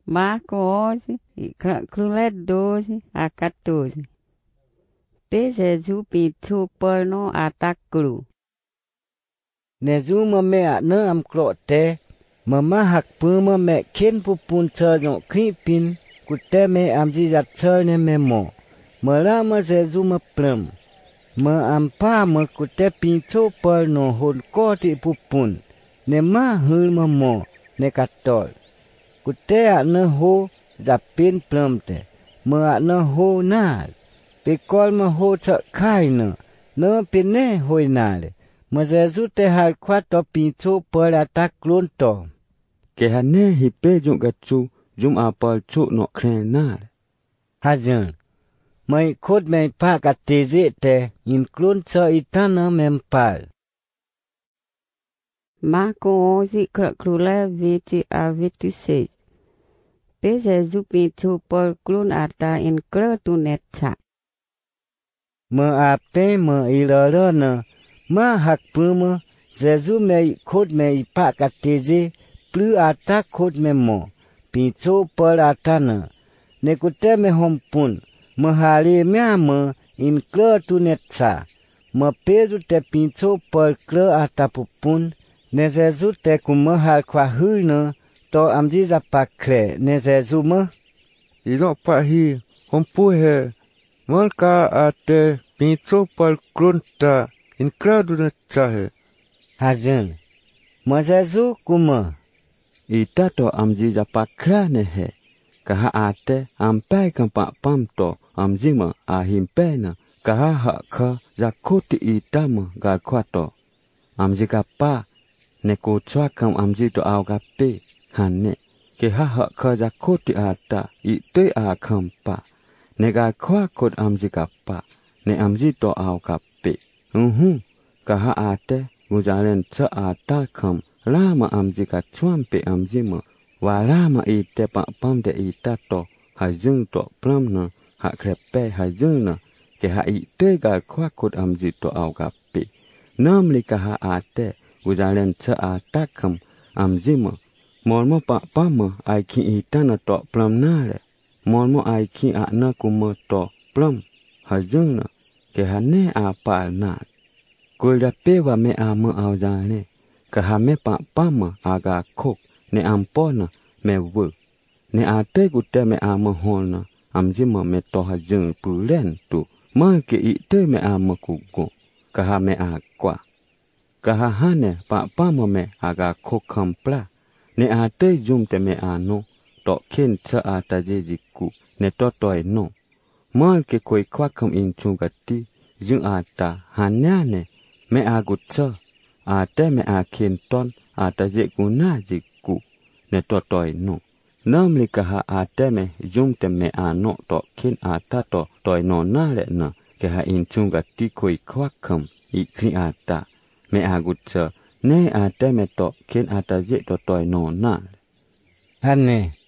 Marcos, Cruledos, Acatos. Pesezu pintu perno atakru. Nezu mà mẹ nơ am cọ té, mà hạc pư mà mẹ khen pupun chờ nhọ khí pin, cụ té mẹ am gì giặt chờ nè mẹ mỏ, mà ra mà Jesu mà plum, mà am pa mà cụ té pintu perno hồn co ti pupun, nè mà hư mà mỏ, nè cắt tỏi, cụ té nơ hô giặt pin plum té, mà nơ hô nà. Pe col mà hô sợ khai nơ pe nè hồi nà lệ, mà Jesu te hal khoát to pintu per atak luôn to. Ke hane hipe jung gatsu jum apal chu no kren na. Hazan, mai khod mai pa ka teze te in klun cho itana mempal. Marco 11 crule 20 a 26. Pe Jesu pintu per klun ata in kre tu netsa. Mà ape mà iloro nè, mà hạc pư mà Jesu mai khod mai pa ka teze plu ata khod mai mo pintu per ata nè. Ne kute me hompun, mà hali mea mà in kre tu netsa, mà Pedro te pintu per kre ata pupun, ne Jesu te kuma hal kwa hư nè, to amji za pa kre ne Jesu mà. Ido pa hi hompu he. Malka ate pintu pal krunta in kradu na tsahe. Hazan, mà Jesu kuma. Ita to amji japakra ne he. Kaha ate ampai kampa pam to amji ma ahimpe na. Kaha hakha jakuti ita ma galkwa to. Amji kapa ne kutswa kam amji to au kape hane. Keha hakha jakuti ata itoi akampa. Ne galkwa kod amji kapa. Ne amji to au kape. Kaha ate gujalen tsa ata kam lama amji ka chuampe amji ma. Wa lama ite pa pam de ita to hajung to plam na ha krepe hajung na. Ke ha ite galkwa kod amji to au kape. Namli kaha ate gujalen tsa ata kam amji ma. Molmo pa pam ai ki ita na to plam na le. Molmo ai ki a na kuma to plam hajung na. Ke ha ne a pal na. Kulda pe wa me a ma au jane. Ka ha me pa pam aga kok ne ampo na me wu. Ne a te gu te me a ma hol na. Amji ma me to hajung pu len tu. Ma ke i te me a ma ku go. Ka ha me a kwa. Ka ha hane pa pam me aga kok kampla. Ne a te jum te me a no. To ken tsa a ta je jiku. Ne to toy no. Mal ke koi kwa kam in chungati, jung ata hanyane, me agutsa, ate me a kinton, ata jekuna jiku, ne totoi no. Namli kaha ate me jung te me a no to kin ata to toi no na le na, keha in chungati koi kwa kam, ikri ata, me agutsa, ne ate me to kin ata je to toi no na. Hane,